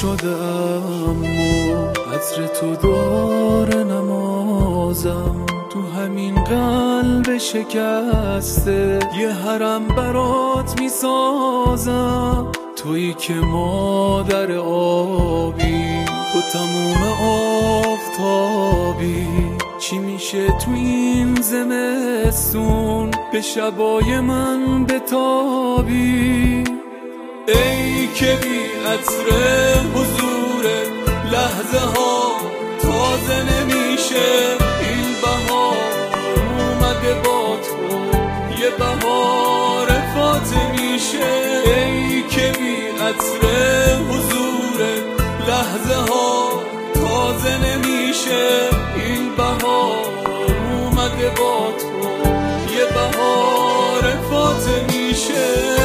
شده اما عطر تو داره نمازم، تو همین قلب شکسته یه حرم برات میسازم. تویی که مادر آبی، تو تموم آفتابی، چی میشه تو این زمستون به شبای من بتابی؟ ای که بی عطر حضور لحظه ها تازه نمیشه، این بهار اومده با تو یه بهار فاطمیشه. ای که بی عطر حضور لحظه ها تازه نمیشه، این بهار اومده با تو یه بهار فاطمیشه.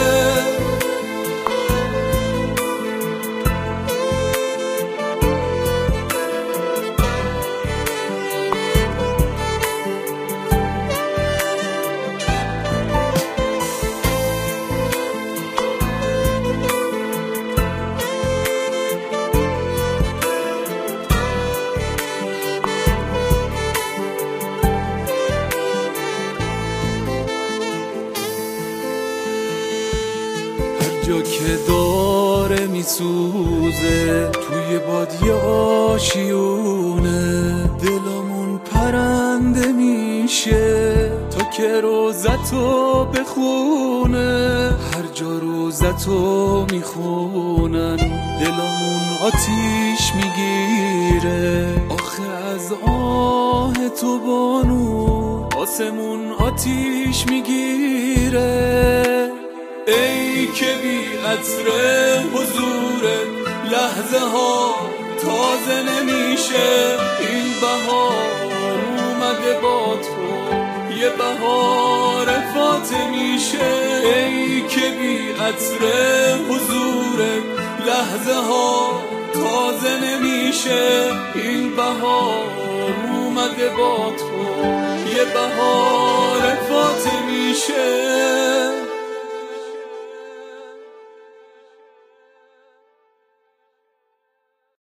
جا که داره میسوزه توی بادیه آشیونه، دلمون پرنده میشه تا که روزتو بخونه. هر جا روزتو میخونن دلمون آتیش میگیره، آخه از آه تو بانو آسمون آتیش میگیره. ای که بی عطر حضور لحظه ها تازه نمیشه، این بهار اومده با تو یه بهار فاطمیشه. ای که بی عطر حضور لحظه ها تازه نمیشه، این بهار اومده با تو یه بهار فاطمیشه.